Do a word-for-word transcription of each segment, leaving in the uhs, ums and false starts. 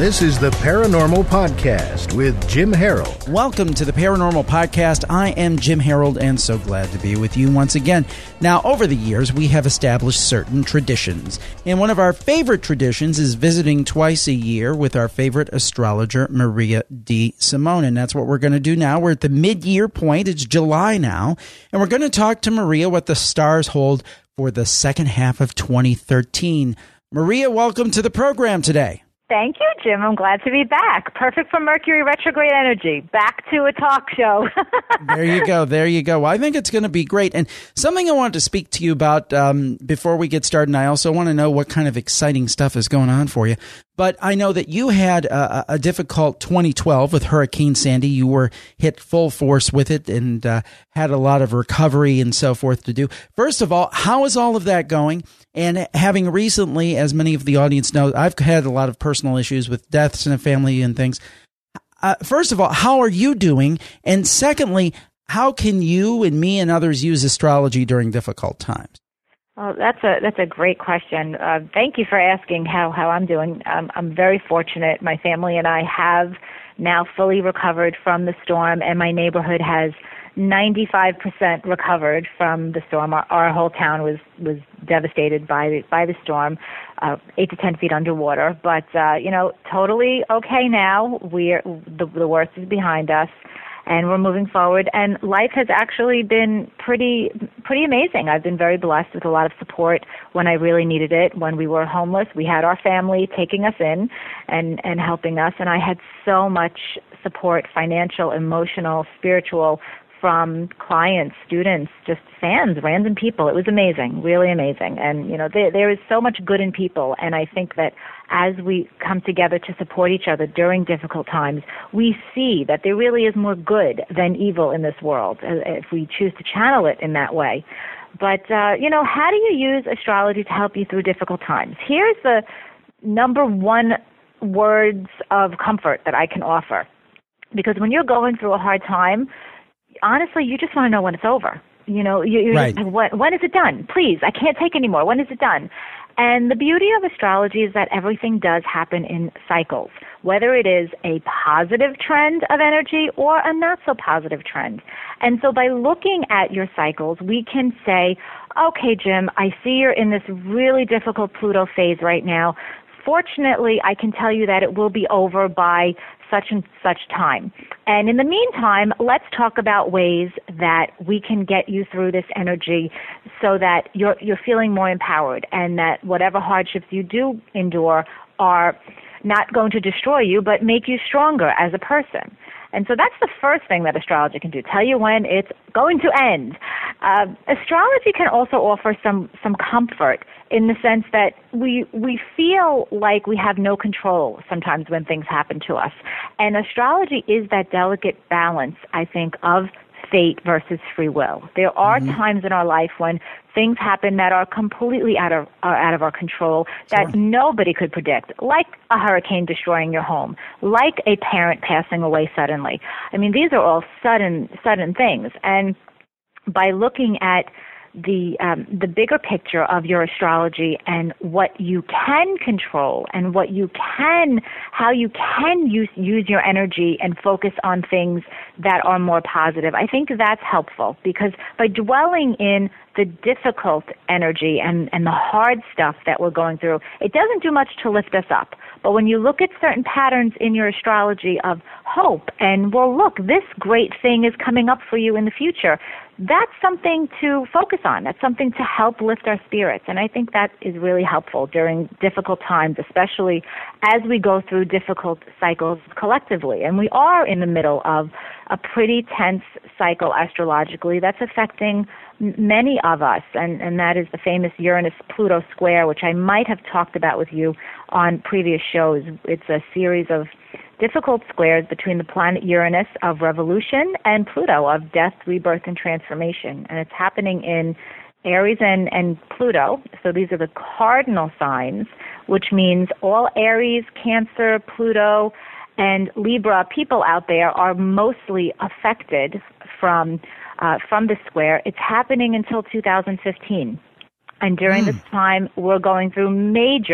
This is the Paranormal Podcast with Jim Harold. Welcome to the Paranormal Podcast. I am Jim Harold and so glad to be with you once again. Now, over the years, we have established certain traditions. And one of our favorite traditions is visiting twice a year with our favorite astrologer, Maria D. Simone. And that's what we're going to do now. We're at the mid-year point. It's July now. And we're going to talk to Maria what the stars hold for the second half of twenty thirteen. Maria, welcome to the program today. Thank you, Jim. I'm glad to be back. Perfect for Mercury retrograde energy. Back to a talk show. There you go. There you go. Well, I think it's going to be great. And something I wanted to speak to you about um, before we get started, and I also want to know what kind of exciting stuff is going on for you. But I know that you had a, a difficult twenty twelve with Hurricane Sandy. You were hit full force with it and uh, had a lot of recovery and so forth to do. First of all, how is all of that going? And having recently, as many of the audience know, I've had a lot of personal issues with deaths in the family and things. Uh, first of all, how are you doing? And secondly, how can you and me and others use astrology during difficult times? Well, that's a that's a great question. Uh, thank you for asking how, how I'm doing. Um, I'm very fortunate. My family and I have now fully recovered from the storm, and my neighborhood has ninety-five percent recovered from the storm. Our, our whole town was, was devastated by the, by the storm, uh, eight to ten feet underwater. But, uh, you know, totally okay now. We're, the, the worst is behind us, and we're moving forward. And life has actually been pretty pretty amazing. I've been very blessed with a lot of support when I really needed it. When we were homeless, we had our family taking us in and, and helping us. And I had so much support, financial, emotional, spiritual, from clients, students, just fans, random people. It was amazing, really amazing. And, you know, there, there is so much good in people. And I think that as we come together to support each other during difficult times, we see that there really is more good than evil in this world, if we choose to channel it in that way. But, uh, you know, how do you use astrology to help you through difficult times? Here's the number one words of comfort that I can offer. Because when you're going through a hard time, honestly, you just want to know when it's over. You know, you, you're right. just, when, when is it done? Please, I can't take anymore. When is it done? And the beauty of astrology is that everything does happen in cycles, whether it is a positive trend of energy or a not so positive trend. And so by looking at your cycles, we can say, okay, Jim, I see you're in this really difficult Pluto phase right now. Fortunately, I can tell you that it will be over by such and such time. And in the meantime, let's talk about ways that we can get you through this energy so that you're you're feeling more empowered and that whatever hardships you do endure are not going to destroy you, but make you stronger as a person. And so that's the first thing that astrology can do, tell you when it's going to end. Uh, astrology can also offer some, some comfort in the sense that we we feel like we have no control sometimes when things happen to us. And astrology is that delicate balance, I think, of fate versus free will. There are mm-hmm. times in our life when things happen that are completely out of uh, out of our control, that sure. nobody could predict, like a hurricane destroying your home, like a parent passing away suddenly. I mean, these are all sudden sudden things. And by looking at the um, the bigger picture of your astrology and what you can control and what you can, how you can use use your energy and focus on things that are more positive, I think that's helpful, because by dwelling in the difficult energy and, and the hard stuff that we're going through, it doesn't do much to lift us up. But when you look at certain patterns in your astrology of hope and, well, look, this great thing is coming up for you in the future, that's something to focus on. That's something to help lift our spirits. And I think that is really helpful during difficult times, especially as we go through difficult cycles collectively. And we are in the middle of a pretty tense cycle astrologically that's affecting many of us, and, and that is the famous Uranus-Pluto square, which I might have talked about with you on previous shows. It's a series of difficult squares between the planet Uranus of revolution and Pluto of death, rebirth, and transformation. And it's happening in Aries and, and Pluto. So these are the cardinal signs, which means all Aries, Cancer, Pluto, and Libra people out there are mostly affected from uh, from the square. It's happening until two thousand fifteen. And during mm. this time, we're going through major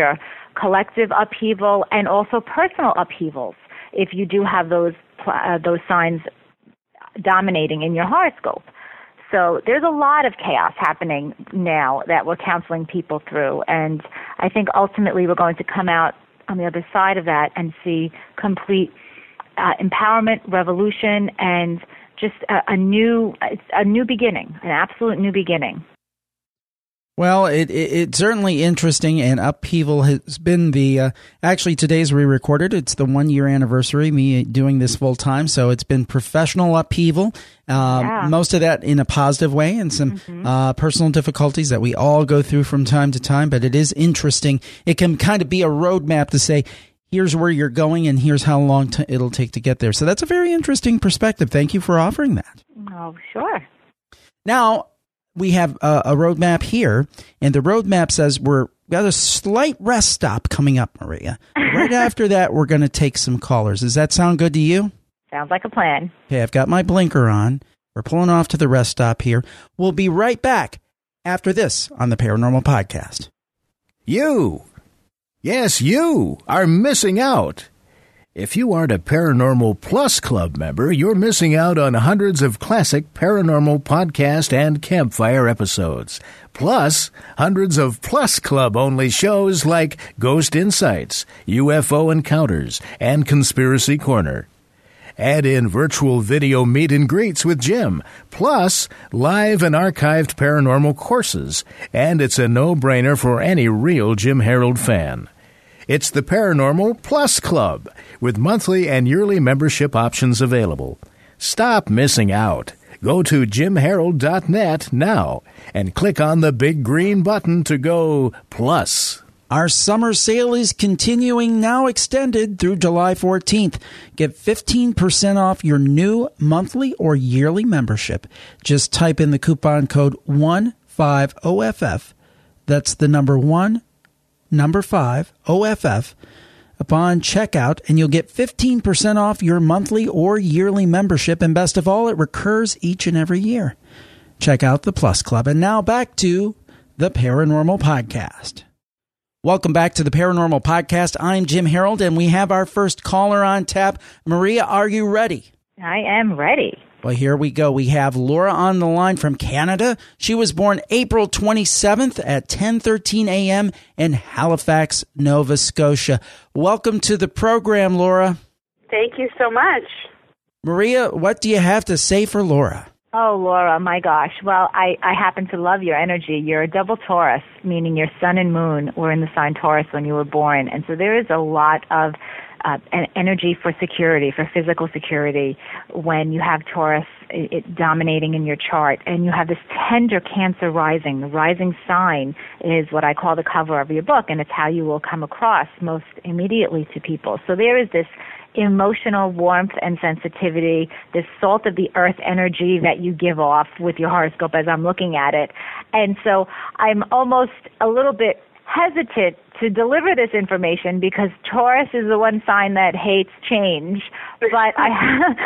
collective upheaval and also personal upheavals if you do have those uh, those signs dominating in your horoscope. So there's a lot of chaos happening now that we're counseling people through, and I think ultimately we're going to come out on the other side of that and see complete uh, empowerment, revolution, and just a, a new a new beginning, an absolute new beginning. Well, it, it, it's certainly interesting, and upheaval has been the, uh, actually today's re-recorded, it's the one-year anniversary, me doing this full-time, so it's been professional upheaval, um, yeah. most of that in a positive way, and some mm-hmm. uh, personal difficulties that we all go through from time to time, but it is interesting. It can kind of be a roadmap to say, here's where you're going, and here's how long t- it'll take to get there. So that's a very interesting perspective. Thank you for offering that. Oh, sure. Now, we have a, a roadmap here, and the roadmap says we're got a slight rest stop coming up, Maria. Right after that, we're going to take some callers. Does that sound good to you? Sounds like a plan. Okay, I've got my blinker on. We're pulling off to the rest stop here. We'll be right back after this on the Paranormal Podcast. You, yes, you are missing out. If you aren't a Paranormal Plus Club member, you're missing out on hundreds of classic paranormal podcast and campfire episodes, plus hundreds of Plus Club-only shows like Ghost Insights, U F O Encounters, and Conspiracy Corner. Add in virtual video meet and greets with Jim, plus live and archived paranormal courses, and it's a no-brainer for any real Jim Harold fan. It's the Paranormal Plus Club, with monthly and yearly membership options available. Stop missing out. Go to jim harold dot net now and click on the big green button to go Plus. Our summer sale is continuing, now extended through July fourteenth. Get fifteen percent off your new monthly or yearly membership. Just type in the coupon code one five O F F. That's the number one, number five, O F F, upon checkout, and you'll get fifteen percent off your monthly or yearly membership. And best of all, it recurs each and every year. Check out the Plus Club. And now back to the Paranormal Podcast. Welcome back to the Paranormal Podcast. I'm Jim Harold, and we have our first caller on tap. Maria, are you ready? I am ready. Well, here we go. We have Laura on the line from Canada. She was born April twenty-seventh at ten thirteen a.m. in Halifax, Nova Scotia. Welcome to the program, Laura. Thank you so much. Maria, what do you have to say for Laura? Oh, Laura, my gosh. Well, I, I happen to love your energy. You're a double Taurus, meaning your sun and moon were in the sign Taurus when you were born. And so there is a lot of uh, an energy for security, for physical security, when you have Taurus it, it dominating in your chart. And you have this tender Cancer rising. The rising sign is what I call the cover of your book, and it's how you will come across most immediately to people. So there is this emotional warmth and sensitivity, this salt of the earth energy that you give off with your horoscope as I'm looking at it. And so I'm almost a little bit hesitant to deliver this information because Taurus is the one sign that hates change. But I,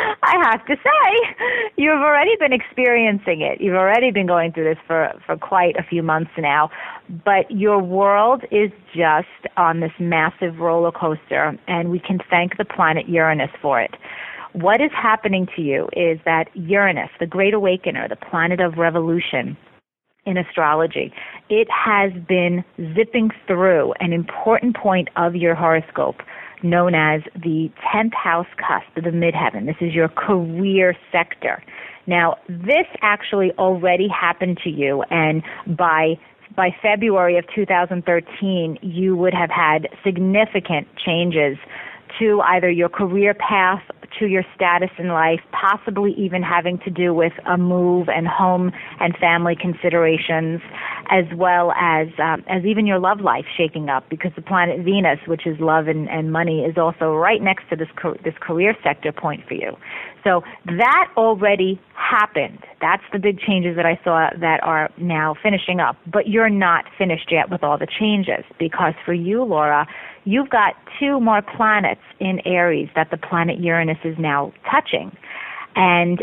I have to say, you've already been experiencing it. You've already been going through this for, for quite a few months now. But your world is just on this massive roller coaster, and we can thank the planet Uranus for it. What is happening to you is that Uranus, the Great Awakener, the planet of revolution, in astrology, it has been zipping through an important point of your horoscope known as the tenth house cusp, the midheaven. This is your career sector. Now, this actually already happened to you, and by by February of two thousand thirteen, you would have had significant changes to either your career path, to your status in life, possibly even having to do with a move and home and family considerations, as well as um, as even your love life shaking up, because the planet Venus, which is love and, and money, is also right next to this this career sector point for you. So that already happened. That's the big changes that I saw that are now finishing up. But you're not finished yet with all the changes, because for you, Laura, you've got two more planets in Aries that the planet Uranus is now touching. And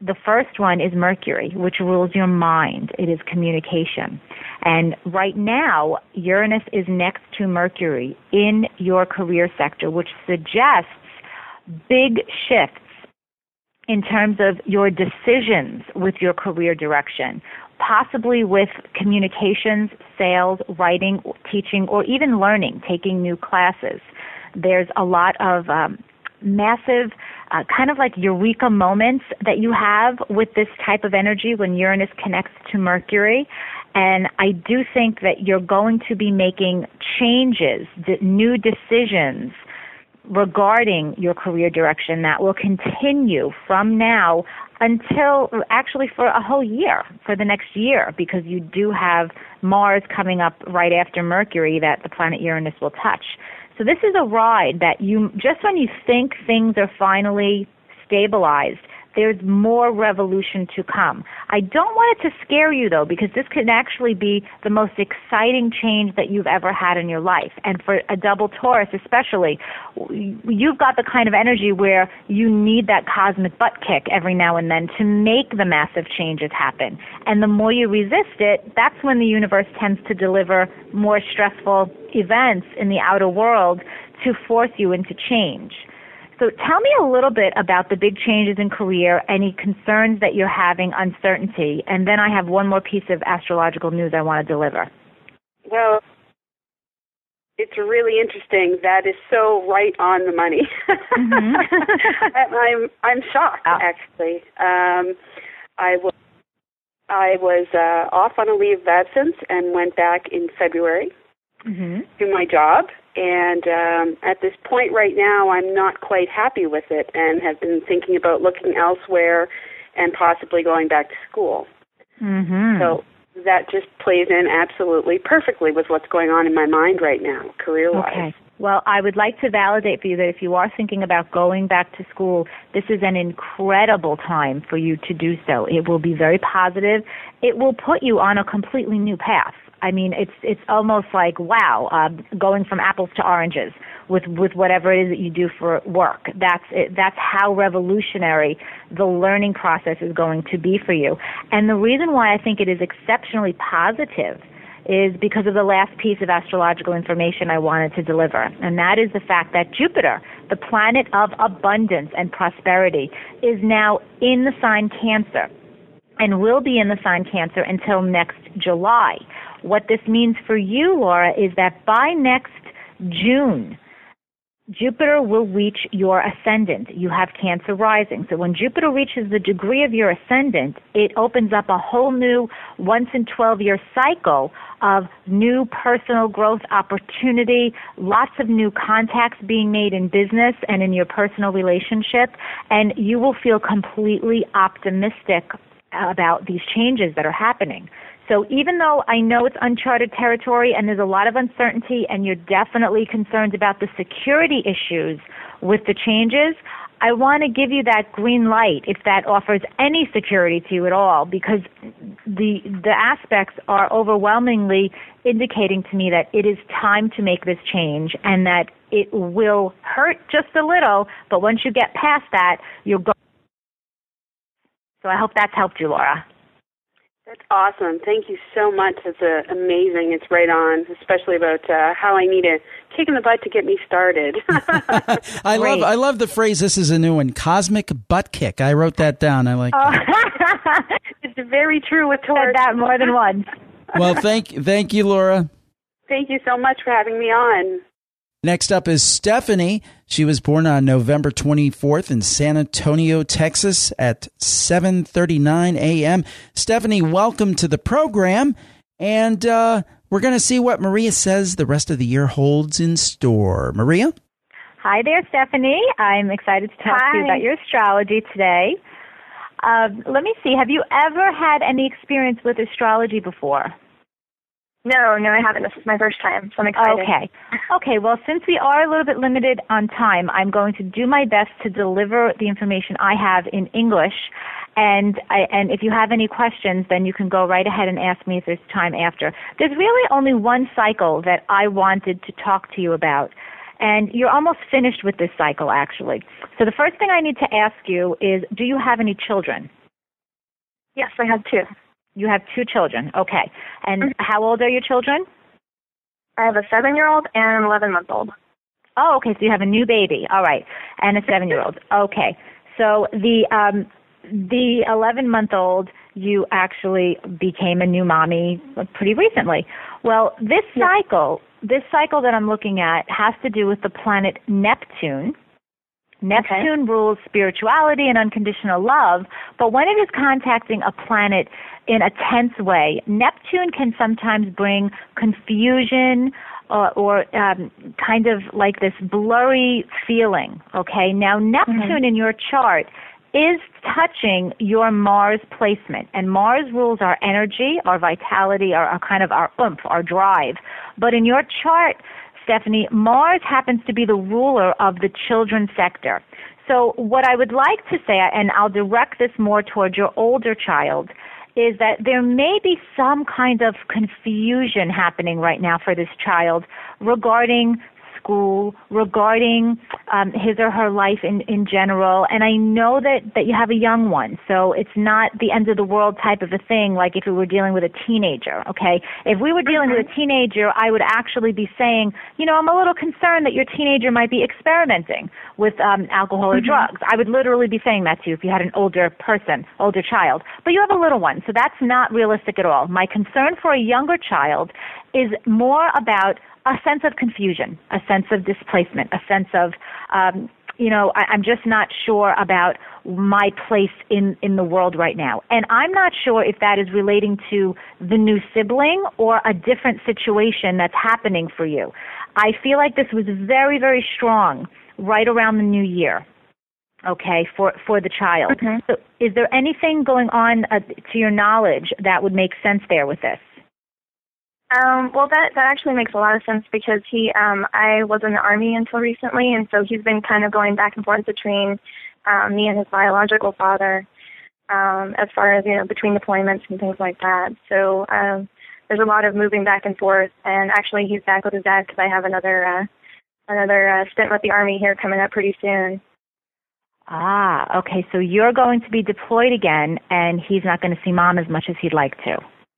The first one is Mercury, which rules your mind. It is communication. And right now, Uranus is next to Mercury in your career sector, which suggests big shifts in terms of your decisions with your career direction, possibly with communications, sales, writing, teaching, or even learning, taking new classes. There's a lot of um, massive uh, kind of like eureka moments that you have with this type of energy when Uranus connects to Mercury. And I do think that you're going to be making changes, d- new decisions regarding your career direction that will continue from now until actually for a whole year, for the next year, because you do have Mars coming up right after Mercury that the planet Uranus will touch. So this is a ride that you, just when you think things are finally stabilized, there's more revolution to come. I don't want it to scare you, though, because this could actually be the most exciting change that you've ever had in your life. And for a double Taurus especially, you've got the kind of energy where you need that cosmic butt kick every now and then to make the massive changes happen. And the more you resist it, that's when the universe tends to deliver more stressful events in the outer world to force you into change. So tell me a little bit about the big changes in career, any concerns that you're having, uncertainty, and then I have one more piece of astrological news I want to deliver. Well, it's really interesting. That is so right on the money. Mm-hmm. I'm I'm shocked, oh. actually. Um, I was I was uh, off on a leave of absence and went back in February mm-hmm. to my job. And um, at this point right now, I'm not quite happy with it and have been thinking about looking elsewhere and possibly going back to school. Mm-hmm. So that just plays in absolutely perfectly with what's going on in my mind right now, career-wise. Okay. Well, I would like to validate for you that if you are thinking about going back to school, this is an incredible time for you to do so. It will be very positive. It will put you on a completely new path. I mean, it's it's almost like, wow, uh, going from apples to oranges with, with whatever it is that you do for work. That's it, that's how revolutionary the learning process is going to be for you. And the reason why I think it is exceptionally positive is because of the last piece of astrological information I wanted to deliver, and that is the fact that Jupiter, the planet of abundance and prosperity, is now in the sign Cancer and will be in the sign Cancer until next July. What this means for you, Laura, is that by next June, Jupiter will reach your ascendant. You have Cancer rising. So when Jupiter reaches the degree of your ascendant, it opens up a whole new once in twelve-year cycle of new personal growth opportunity, lots of new contacts being made in business and in your personal relationship, and you will feel completely optimistic about these changes that are happening. So even though I know it's uncharted territory and there's a lot of uncertainty and you're definitely concerned about the security issues with the changes, I want to give you that green light if that offers any security to you at all, because the the aspects are overwhelmingly indicating to me that it is time to make this change and that it will hurt just a little, but once you get past that, you'll go. So I hope that's helped you, Laura. That's awesome. Thank you so much. It's uh, amazing. It's right on, especially about uh, how I need a kick in the butt to get me started. I love I love the phrase, this is a new one, cosmic butt kick. I wrote that down. I like oh. that. It's very true with Taurus. Said that more than once. Well, thank, thank you, Laura. Thank you so much for having me on. Next up is Stephanie. She was born on November twenty-fourth in San Antonio, Texas at seven thirty-nine a.m. Stephanie, welcome to the program. And uh, we're going to see what Maria says the rest of the year holds in store. Maria? Hi there, Stephanie. I'm excited to talk Hi. to you about your astrology today. Uh, let me see. Have you ever had any experience with astrology before? No, no, I haven't. This is my first time, so I'm excited. Okay. Okay, well, since we are a little bit limited on time, I'm going to do my best to deliver the information I have in English. And I, and if you have any questions, then you can go right ahead and ask me if there's time after. There's really only one cycle that I wanted to talk to you about. And you're almost finished with this cycle, actually. So the first thing I need to ask you is, do you have any children? Yes, I have two. You have two children. Okay. And Mm-hmm. how old are your children? I have a seven-year-old and an eleven-month-old. Oh, okay. So you have a new baby. All right. And a seven-year-old. Okay. So the um, the eleven-month-old, you actually became a new mommy pretty recently. Well, this Yeah. cycle, this cycle that I'm looking at has to do with the planet Neptune. Neptune okay. rules spirituality and unconditional love, but when it is contacting a planet in a tense way, Neptune can sometimes bring confusion uh, or um, kind of like this blurry feeling, okay? Now, Neptune mm-hmm. in your chart is touching your Mars placement, and Mars rules our energy, our vitality, our, our kind of our oomph, our drive. But in your chart, Stephanie, Mars happens to be the ruler of the children's sector. So what I would like to say, and I'll direct this more towards your older child, is that there may be some kind of confusion happening right now for this child regarding school, regarding um, his or her life in, in general. And I know that, that you have a young one, so it's not the end of the world type of a thing like if we were dealing with a teenager, okay? If we were dealing mm-hmm. with a teenager, I would actually be saying, you know, I'm a little concerned that your teenager might be experimenting with um, alcohol or mm-hmm. drugs. I would literally be saying that to you if you had an older person, older child. But you have a little one, so that's not realistic at all. My concern for a younger child is more about a sense of confusion, a sense of displacement, a sense of, um, you know, I, I'm just not sure about my place in, in the world right now. And I'm not sure if that is relating to the new sibling or a different situation that's happening for you. I feel like this was very, very strong right around the new year, okay, for, for the child. Okay. So is there anything going on uh, to your knowledge that would make sense there with this? Um, well, that, that actually makes a lot of sense because he, um, I was in the Army until recently, and so he's been kind of going back and forth between um, me and his biological father um, as far as, you know, between deployments and things like that. So um, there's a lot of moving back and forth, and actually he's back with his dad because I have another, uh, another uh, stint with the Army here coming up pretty soon. Ah, okay, so you're going to be deployed again, and he's not going to see Mom as much as he'd like to.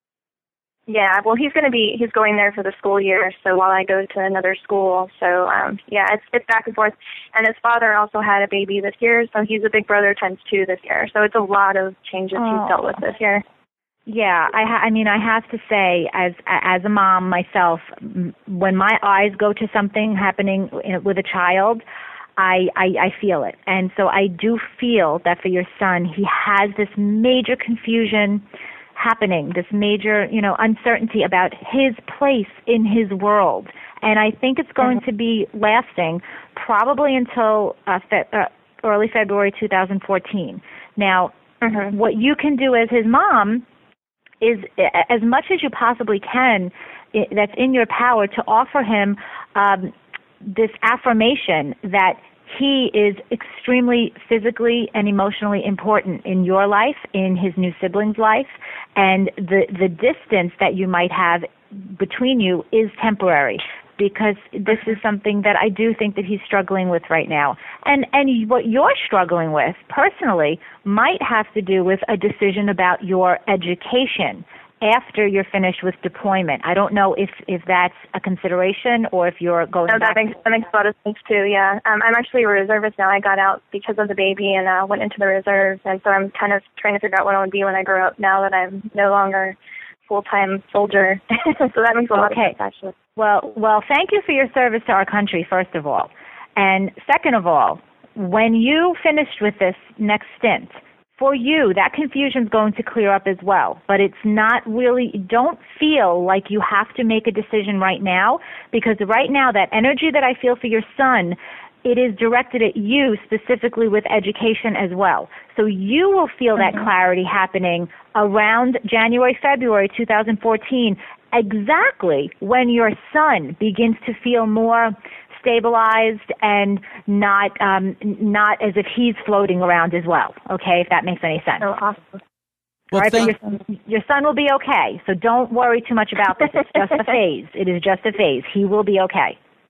Yeah, well, he's going to be, he's going there for the school year, so while I go to another school. So, um, yeah, it's it's back and forth. And his father also had a baby this year, so he's a big brother times two this year. So it's a lot of changes oh. he's dealt with this year. Yeah, I, ha- I mean, I have to say, as as a mom myself, when my eyes go to something happening with a child, I, I, I feel it. And so I do feel that for your son, he has this major confusion happening, this major, you know, uncertainty about his place in his world. And I think it's going mm-hmm. to be lasting probably until uh, fe- uh, early February two thousand fourteen. Now, mm-hmm. what you can do as his mom is, as much as you possibly can, it, that's in your power, to offer him um, this affirmation that he is extremely physically and emotionally important in your life, in his new sibling's life, and the the distance that you might have between you is temporary, because this is something that I do think that he's struggling with right now. And and what you're struggling with personally might have to do with a decision about your education after you're finished with deployment. I don't know if, if that's a consideration or if you're going no, back. that makes, that makes a lot of sense, too, yeah. Um, I'm actually a reservist now. I got out because of the baby and uh, went into the reserves, and so I'm kind of trying to figure out what I want to be when I grow up now that I'm no longer full-time soldier. So that makes a lot okay. of sense, actually. Well, well, thank you for your service to our country, first of all. And second of all, when you finished with this next stint, for you, that confusion is going to clear up as well. But it's not really, don't feel like you have to make a decision right now, because right now that energy that I feel for your son, it is directed at you specifically with education as well. So you will feel mm-hmm. that clarity happening around January, February two thousand fourteen, exactly when your son begins to feel more stabilized and not um, not as if he's floating around as well, okay, if that makes any sense. Oh, awesome. Well, right, thank- but your, your son will be okay, so don't worry too much about this. It's just a phase. It is just a phase. He will be okay.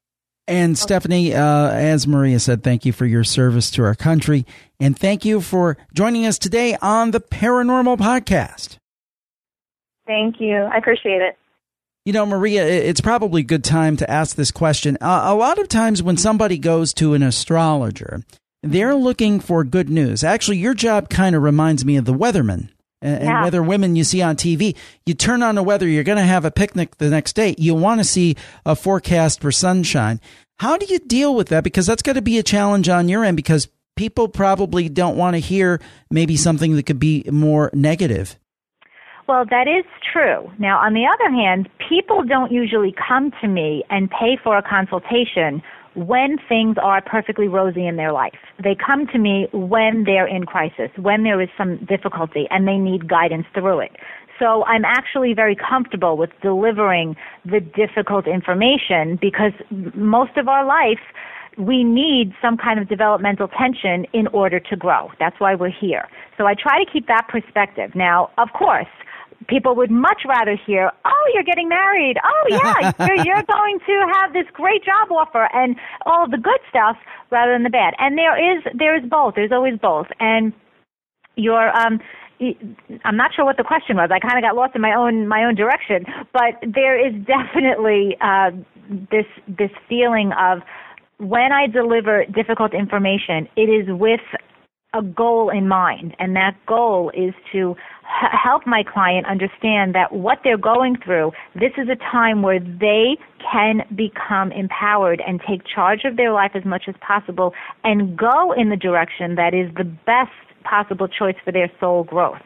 And Stephanie, uh, as Maria said, thank you for your service to our country. And thank you for joining us today on the Paranormal Podcast. Thank you. I appreciate it. You know, Maria, it's probably a good time to ask this question. Uh, a lot of times when somebody goes to an astrologer, they're looking for good news. Actually, your job kind of reminds me of the weatherman. And yeah. weather women you see on T V. You turn on the weather, you're going to have a picnic the next day. You want to see a forecast for sunshine. How do you deal with that? Because that's got to be a challenge on your end, because people probably don't want to hear maybe something that could be more negative. Well, that is true. Now, on the other hand, people don't usually come to me and pay for a consultation when things are perfectly rosy in their life. They come to me when they're in crisis, when there is some difficulty, and they need guidance through it. So I'm actually very comfortable with delivering the difficult information, because most of our life, we need some kind of developmental tension in order to grow. That's why we're here. So I try to keep that perspective. Now, of course, people would much rather hear, oh, you're getting married. Oh, yeah, you're, you're going to have this great job offer and all the good stuff rather than the bad. And there is there is both. There's always both. And you're, um, I'm not sure what the question was. I kind of got lost in my own my own direction. But there is definitely uh, this this feeling of, when I deliver difficult information, it is with a goal in mind, and that goal is to h- help my client understand that what they're going through, this is a time where they can become empowered and take charge of their life as much as possible and go in the direction that is the best possible choice for their soul growth.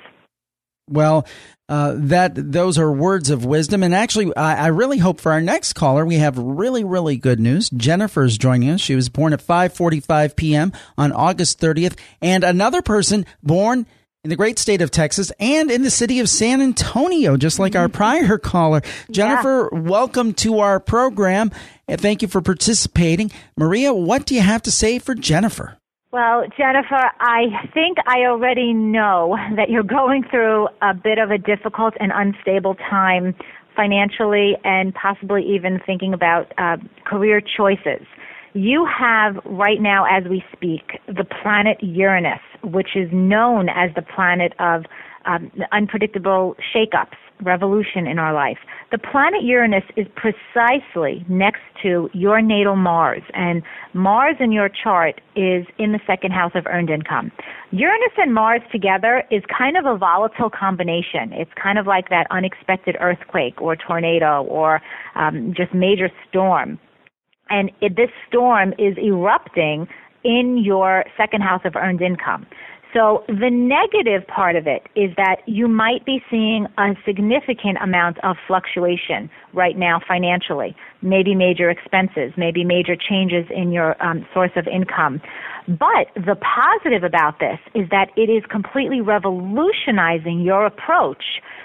Well, uh, that those are words of wisdom. And actually, I, I really hope for our next caller, we have really, really good news. Jennifer's joining us. She was born at five forty-five p.m. on August thirtieth. And another person born in the great state of Texas and in the city of San Antonio, just like our prior caller. Jennifer, yeah. Welcome to our program. And thank you for participating. Maria, what do you have to say for Jennifer? Well, Jennifer, I think I already know that you're going through a bit of a difficult and unstable time financially, and possibly even thinking about uh, career choices. You have right now, as we speak, the planet Uranus, which is known as the planet of um, unpredictable shakeups, revolution in our life. The planet Uranus is precisely next to your natal Mars, and Mars in your chart is in the second house of earned income. Uranus and Mars together is kind of a volatile combination. It's kind of like that unexpected earthquake or tornado or um, just major storm. And it, this storm is erupting in your second house of earned income. So the negative part of it is that you might be seeing a significant amount of fluctuation right now financially, maybe major expenses, maybe major changes in your um, source of income. But the positive about this is that it is completely revolutionizing your approach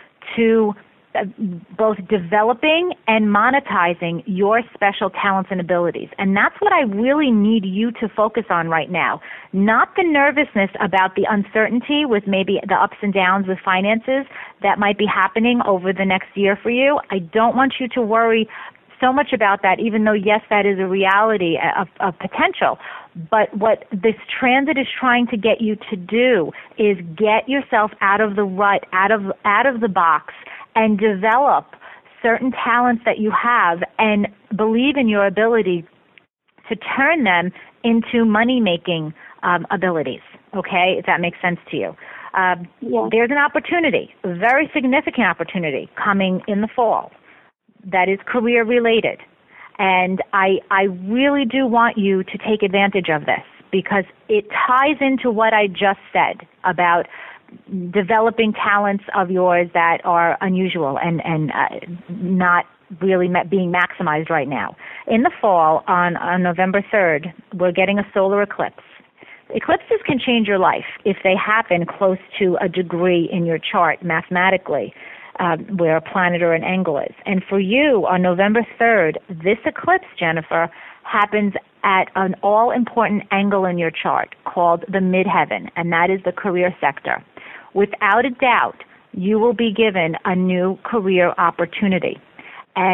to both developing and monetizing your special talents and abilities. And that's what I really need you to focus on right now. Not the nervousness about the uncertainty with maybe the ups and downs with finances that might be happening over the next year for you. I don't want you to worry so much about that, even though, yes, that is a reality of, of potential. But what this transit is trying to get you to do is get yourself out of the rut, out of out of the box, and develop certain talents that you have and believe in your ability to turn them into money-making um, abilities, okay, if that makes sense to you. Uh, yeah. There's an opportunity, a very significant opportunity coming in the fall that is career-related. And I, I really do want you to take advantage of this, because it ties into what I just said about developing talents of yours that are unusual and, and uh, not really being maximized right now. In the fall, on, on November third, we're getting a solar eclipse. Eclipses can change your life if they happen close to a degree in your chart mathematically, uh, where a planet or an angle is. And for you, on November third, this eclipse, Jennifer, happens at an all-important angle in your chart called the midheaven, and that is the career sector. Without a doubt, you will be given a new career opportunity. And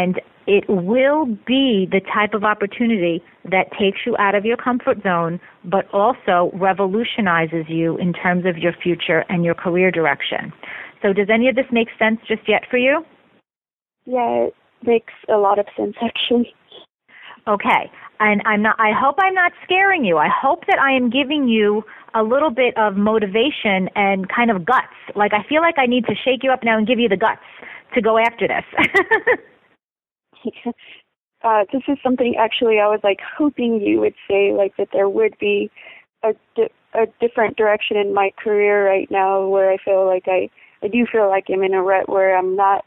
it will be the type of opportunity that takes you out of your comfort zone, but also revolutionizes you in terms of your future and your career direction. So does any of this make sense just yet for you? Yeah, it makes a lot of sense, actually. Okay. And I'm not, I hope I'm not scaring you. I hope that I am giving you a little bit of motivation and kind of guts. Like, I feel like I need to shake you up now and give you the guts to go after this. uh, this is something, actually, I was, like, hoping you would say, like, that there would be a, di- a different direction in my career right now where I feel like I, I do feel like I'm in a rut where I'm not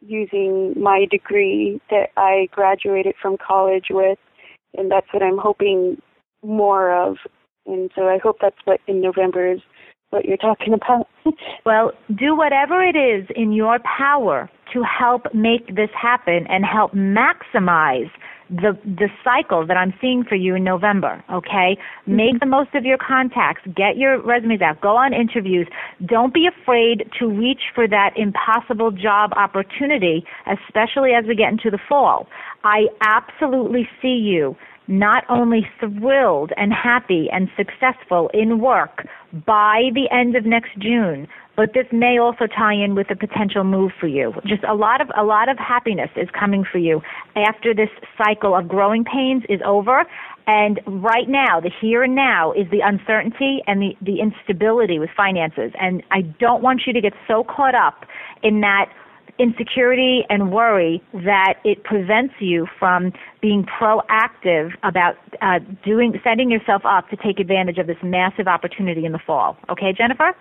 using my degree that I graduated from college with, and that's what I'm hoping more of. And so I hope that's what in November is what you're talking about. Well, do whatever it is in your power to help make this happen and help maximize the the cycle that I'm seeing for you in November, okay? Mm-hmm. Make the most of your contacts. Get your resumes out. Go on interviews. Don't be afraid to reach for that impossible job opportunity, especially as we get into the fall. I absolutely see you not only thrilled and happy and successful in work by the end of next June, but this may also tie in with a potential move for you. Just a lot of a lot of happiness is coming for you after this cycle of growing pains is over. And right now, the here and now is the uncertainty and the, the instability with finances. And I don't want you to get so caught up in that insecurity and worry that it prevents you from being proactive about uh, doing, setting yourself up to take advantage of this massive opportunity in the fall. Okay, Jennifer?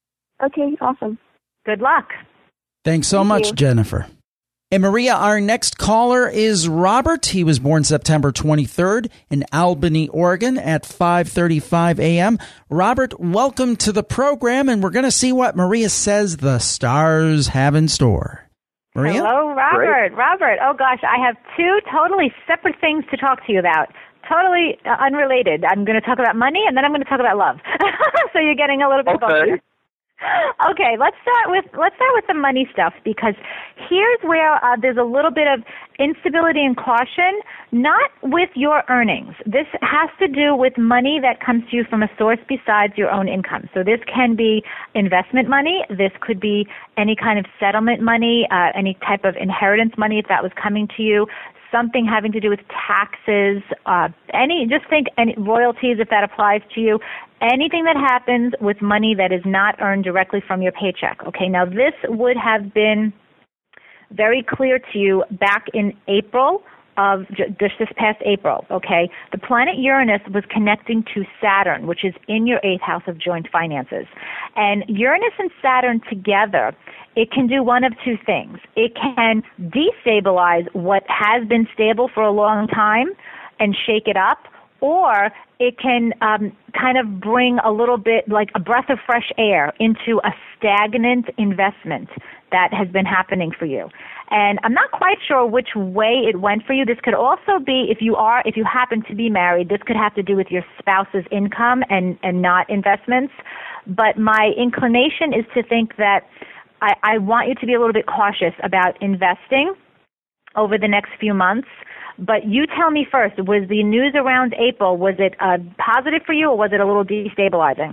Okay, awesome. Good luck. Thanks so Thank much, you. Jennifer. And Maria, our next caller is Robert. He was born September twenty-third in Albany, Oregon at five thirty-five a.m. Robert, welcome to the program, and we're going to see what Maria says the stars have in store. Maria? Hello, Robert. Great. Robert, oh gosh, I have two totally separate things to talk to you about. Totally uh, unrelated. I'm going to talk about money, and then I'm going to talk about love. So you're getting a little bit of both Okay. here. Okay, let's start with let's start with the money stuff, because here's where uh, there's a little bit of instability and caution, not with your earnings. This has to do with money that comes to you from a source besides your own income. So this can be investment money. This could be any kind of settlement money, uh, any type of inheritance money if that was coming to you. Something having to do with taxes, uh, any, just think any royalties if that applies to you. Anything that happens with money that is not earned directly from your paycheck. Okay, now this would have been very clear to you back in April of just this past April, okay? The planet Uranus was connecting to Saturn, which is in your eighth house of joint finances. And Uranus and Saturn together, it can do one of two things. It can destabilize what has been stable for a long time and shake it up, or it can um, kind of bring a little bit like a breath of fresh air into a stagnant investment that has been happening for you. And I'm not quite sure which way it went for you. This could also be, if you are, if you happen to be married, this could have to do with your spouse's income and, and not investments. But my inclination is to think that I, I want you to be a little bit cautious about investing over the next few months. But you tell me first, was the news around April, was it uh, positive for you or was it a little destabilizing?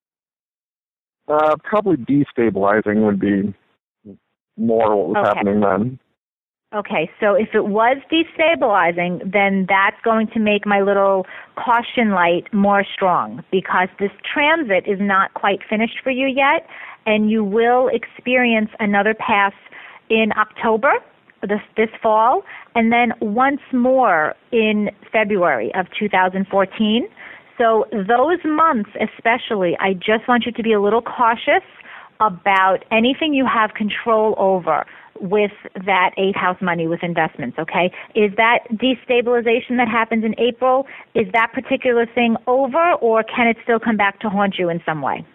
Uh, probably destabilizing would be more what was Okay. happening then. Okay, so if it was destabilizing, then that's going to make my little caution light more strong, because this transit is not quite finished for you yet, and you will experience another pass in October, this, this fall, and then once more in February of two thousand fourteen. So those months especially, I just want you to be a little cautious about anything you have control over with that eighth house money with investments, okay? Is that destabilization that happens in April, is that particular thing over, or can it still come back to haunt you in some way?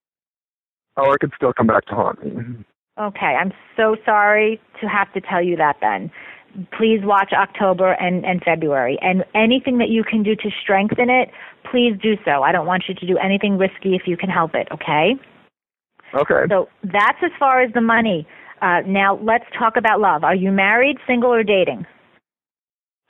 Oh, it could still come back to haunt me. Okay, I'm so sorry to have to tell you that then. Please watch October and, and February. And anything that you can do to strengthen it, please do so. I don't want you to do anything risky if you can help it, okay? Okay. So that's as far as the money. Uh, now let's talk about love. Are you married, single, or dating?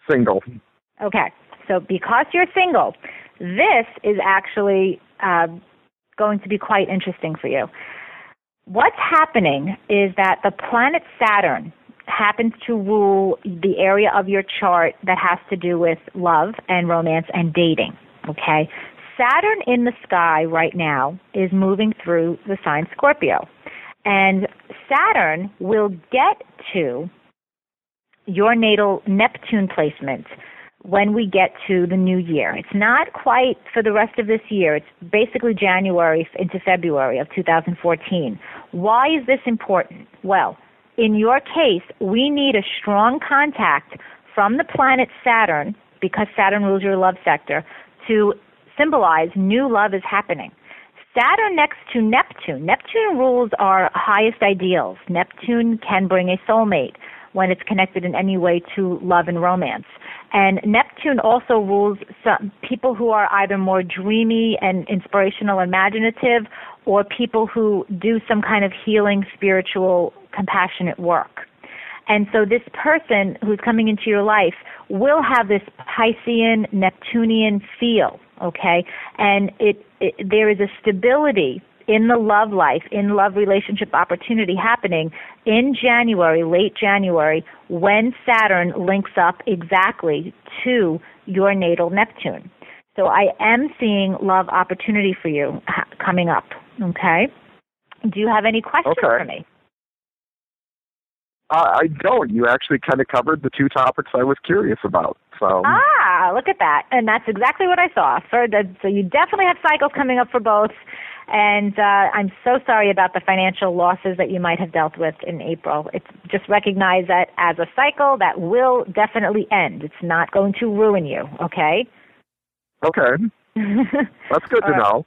Single. Okay. So because you're single, this is actually uh, going to be quite interesting for you. What's happening is that the planet Saturn happens to rule the area of your chart that has to do with love and romance and dating, okay? Saturn in the sky right now is moving through the sign Scorpio. And Saturn will get to your natal Neptune placement when we get to the new year. It's not quite for the rest of this year. It's basically January into February of two thousand fourteen. Why is this important? Well, in your case, we need a strong contact from the planet Saturn, because Saturn rules your love sector, to symbolize new love is happening. Saturn next to Neptune. Neptune rules our highest ideals. Neptune can bring a soulmate when it's connected in any way to love and romance. And Neptune also rules some people who are either more dreamy and inspirational, imaginative, or people who do some kind of healing, spiritual, compassionate work. And so this person who's coming into your life will have this Piscean, Neptunian feel, okay? And it, it there is a stability in the love life, in love relationship opportunity happening in January, late January, when Saturn links up exactly to your natal Neptune. So I am seeing love opportunity for you ha- coming up, okay? Do you have any questions okay. for me? Uh, I don't. You actually kind of covered the two topics I was curious about. So. Ah, look at that. And that's exactly what I saw. So, the, so you definitely have cycles coming up for both. And uh, I'm so sorry about the financial losses that you might have dealt with in April. It's just recognize that as a cycle that will definitely end. It's not going to ruin you, okay? Okay. That's good to know.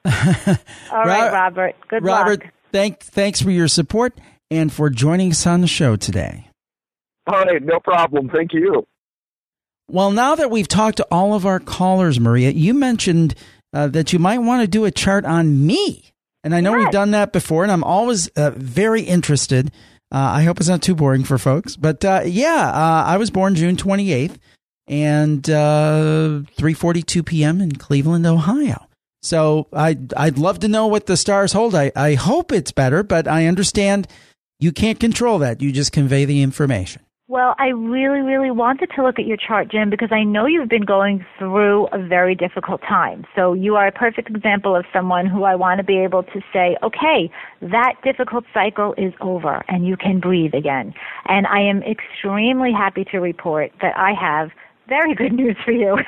All right, Robert. Good Robert, luck. Thank, thanks for your support and for joining us on the show today. All right, no problem. Thank you. Well, now that we've talked to all of our callers, Maria, you mentioned uh, that you might want to do a chart on me. And I know yes. we've done that before, and I'm always uh, very interested. Uh, I hope it's not too boring for folks. But uh, yeah, uh, I was born June twenty-eighth and uh, three forty-two p.m. in Cleveland, Ohio. So I'd, I'd love to know what the stars hold. I, I hope it's better, but I understand you can't control that. You just convey the information. Well, I really, really wanted to look at your chart, Jim, because I know you've been going through a very difficult time. So you are a perfect example of someone who I want to be able to say, okay, that difficult cycle is over and you can breathe again. And I am extremely happy to report that I have very good news for you.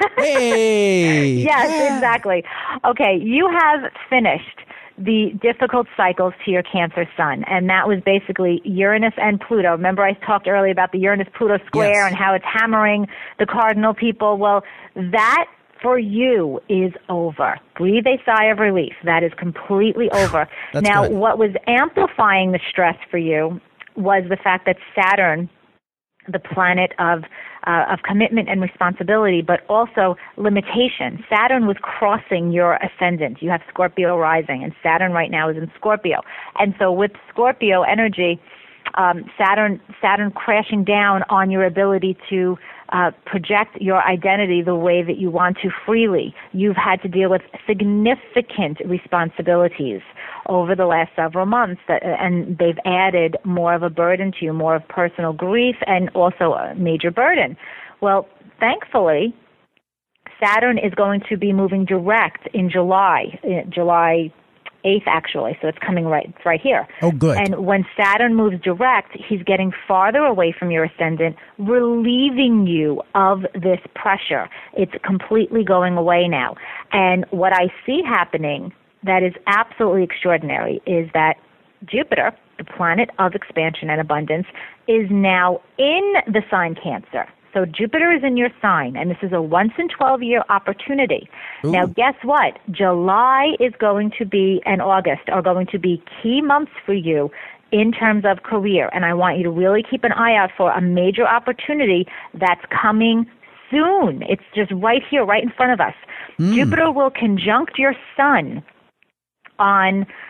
Hey! Yes, yeah. exactly. Okay, you have finished the difficult cycles to your Cancer sun, and that was basically Uranus and Pluto. Remember I talked earlier about the Uranus-Pluto square yes. and how it's hammering the cardinal people? Well, that for you is over. Breathe a sigh of relief. That is completely over. That's now, good. What was amplifying the stress for you was the fact that Saturn, the planet of uh, of commitment and responsibility, but also limitation. Saturn was crossing your ascendant. You have Scorpio rising, and Saturn right now is in Scorpio. And so with Scorpio energy, um, Saturn Saturn crashing down on your ability to uh, project your identity the way that you want to freely. You've had to deal with significant responsibilities over the last several months, that, and they've added more of a burden to you, more of personal grief and also a major burden. Well, thankfully, Saturn is going to be moving direct in July, July eighth actually, so it's coming right, it's right here. Oh, good. And when Saturn moves direct, he's getting farther away from your ascendant, relieving you of this pressure. It's completely going away now. And what I see happening that is absolutely extraordinary is that Jupiter, the planet of expansion and abundance, is now in the sign Cancer. So Jupiter is in your sign, and this is a once in twelve year opportunity. Ooh. Now, guess what? July is going to be, and August are going to be key months for you in terms of career. And I want you to really keep an eye out for a major opportunity that's coming soon. It's just right here, right in front of us. Mm. Jupiter will conjunct your sun on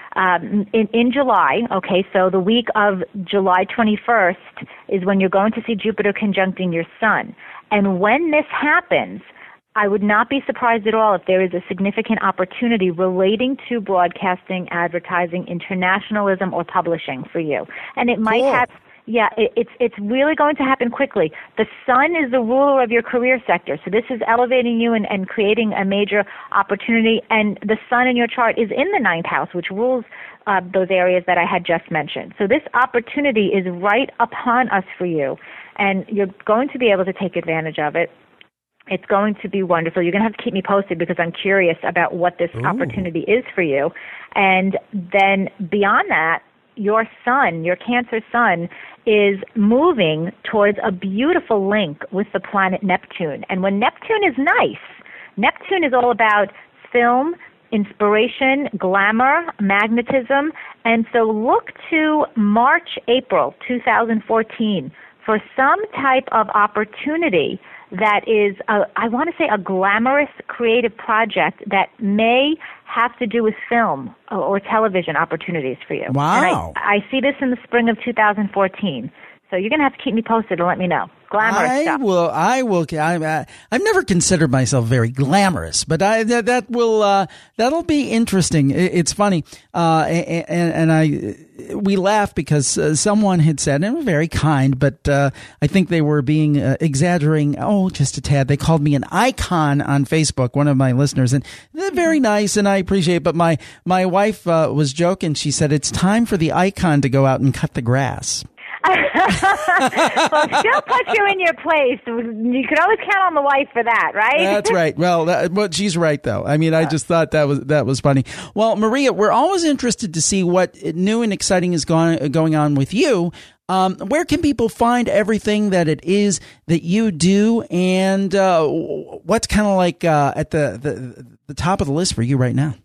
um, in, in July, okay, so the week of July twenty-first is when you're going to see Jupiter conjuncting your sun. And when this happens, I would not be surprised at all if there is a significant opportunity relating to broadcasting, advertising, internationalism, or publishing for you. And it might Cool. have, yeah, it, it's it's really going to happen quickly. The sun is the ruler of your career sector, so this is elevating you and, and creating a major opportunity. And the sun in your chart is in the ninth house, which rules uh, those areas that I had just mentioned. So this opportunity is right upon us for you, and you're going to be able to take advantage of it. It's going to be wonderful. You're going to have to keep me posted because I'm curious about what this Ooh. opportunity is for you. And then beyond that, your sun, your Cancer sun, is moving towards a beautiful link with the planet Neptune. And when Neptune is nice, Neptune is all about film, inspiration, glamour, magnetism. And so look to March, April two thousand fourteen for some type of opportunity that is, a, I want to say, a glamorous creative project that may have to do with film or, or television opportunities for you. Wow. And I, I see this in the spring of two thousand fourteen. So you're going to have to keep me posted and let me know. Glamorous I stuff. will. I will. I, I, I've never considered myself very glamorous, but I that, that will uh, that'll be interesting. It, it's funny, uh, and, and I we laugh because uh, someone had said, and very kind, but uh, I think they were being uh, exaggerating. Oh, just a tad. They called me an icon on Facebook. One of my listeners, and they're very nice, and I appreciate it. But my my wife uh, was joking. She said it's time for the icon to go out and cut the grass. Well, still put you in your place. You could always count on the wife for that, right? That's right. Well, that, but she's right, though. I mean, I just thought that was that was funny. Well, Maria, we're always interested to see what new and exciting is going going on with you. Um, where can people find everything that it is that you do, and uh, what's kind of like uh, at the, the the top of the list for you right now?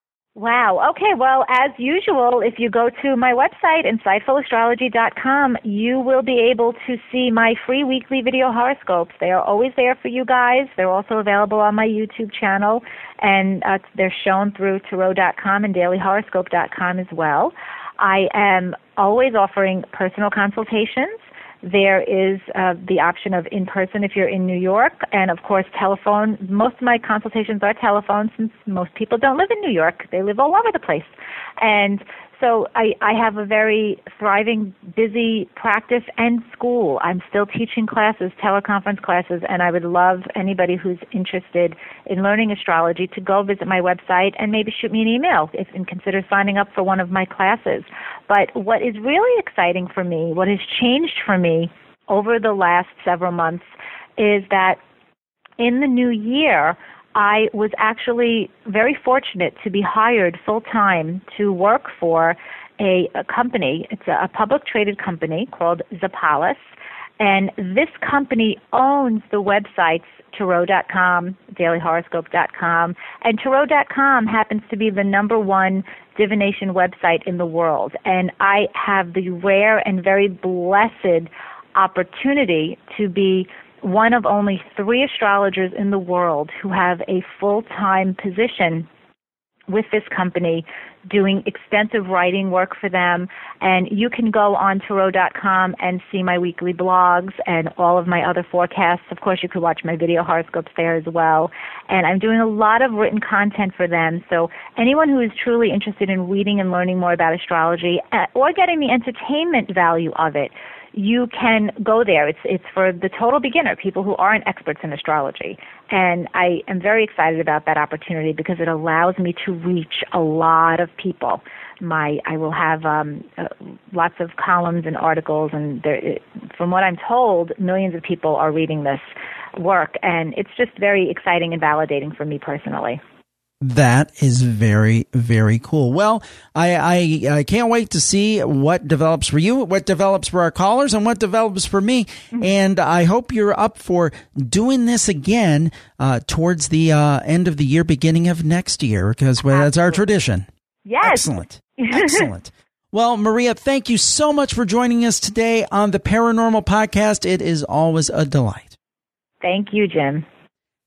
Wow. Okay. Well, as usual, if you go to my website, insightful astrology dot com, you will be able to see my free weekly video horoscopes. They are always there for you guys. They're also available on my YouTube channel, and uh, they're shown through tarot dot com and daily horoscope dot com as well. I am always offering personal consultations. There is uh, the option of in-person if you're in New York, and, of course, telephone. Most of my consultations are telephone since most people don't live in New York. They live all over the place. And so I, I have a very thriving, busy practice and school. I'm still teaching classes, teleconference classes, and I would love anybody who's interested in learning astrology to go visit my website and maybe shoot me an email if, and consider signing up for one of my classes. But what is really exciting for me, what has changed for me over the last several months, is that in the new year, I was actually very fortunate to be hired full-time to work for a, a company. It's a, a public traded company called Zapalis, and this company owns the websites tarot dot com, daily horoscope dot com, and tarot dot com happens to be the number one divination website in the world. And I have the rare and very blessed opportunity to be one of only three astrologers in the world who have a full-time position with this company doing extensive writing work for them. And you can go on tarot dot com and see my weekly blogs and all of my other forecasts. Of course, you could watch my video horoscopes there as well. And I'm doing a lot of written content for them. So anyone who is truly interested in reading and learning more about astrology uh, or getting the entertainment value of it, you can go there. It's it's for the total beginner, people who aren't experts in astrology. And I am very excited about that opportunity because it allows me to reach a lot of people. My I will have um, uh, lots of columns and articles, and there, it, from what I'm told, millions of people are reading this work, and it's just very exciting and validating for me personally. That is very, very cool. Well, I, I, I can't wait to see what develops for you, what develops for our callers, and what develops for me. Mm-hmm. And I hope you're up for doing this again uh, towards the uh, end of the year, beginning of next year, because well, that's our tradition. Yes. Excellent. Excellent. Well, Maria, thank you so much for joining us today on the Paranormal Podcast. It is always a delight. Thank you, Jim.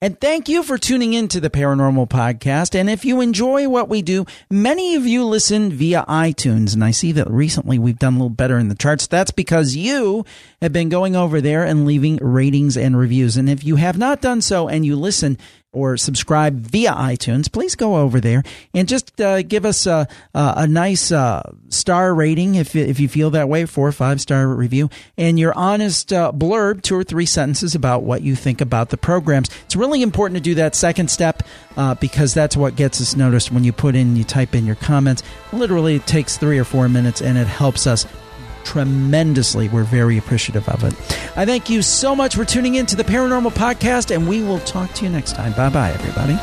And thank you for tuning in to the Paranormal Podcast. And if you enjoy what we do, many of you listen via iTunes. And I see that recently we've done a little better in the charts. That's because you have been going over there and leaving ratings and reviews. And if you have not done so and you listen or subscribe via iTunes, please go over there and just uh, give us a, a, a nice uh, star rating if if you feel that way, four or five star review, and your honest uh, blurb, two or three sentences about what you think about the programs. It's really important to do that second step uh, because that's what gets us noticed when you put in, you type in your comments. Literally, it takes three or four minutes, and it helps us tremendously. We're very appreciative of it. I thank you so much for tuning in to the Paranormal Podcast, and we will talk to you next time. Bye-bye, everybody.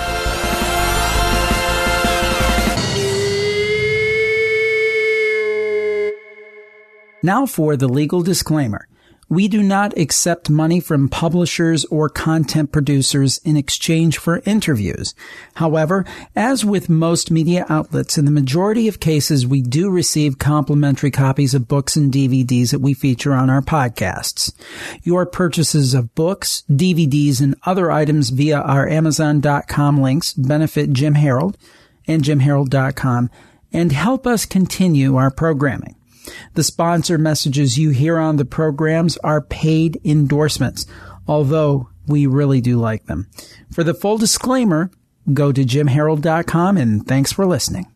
Now for the legal disclaimer. We do not accept money from publishers or content producers in exchange for interviews. However, as with most media outlets, in the majority of cases, we do receive complimentary copies of books and D V Ds that we feature on our podcasts. Your purchases of books, D V Ds, and other items via our Amazon dot com links benefit Jim Harold and Jim Harold dot com and help us continue our programming. The sponsor messages you hear on the programs are paid endorsements, although we really do like them. For the full disclaimer, go to Jim Harold dot com, and thanks for listening.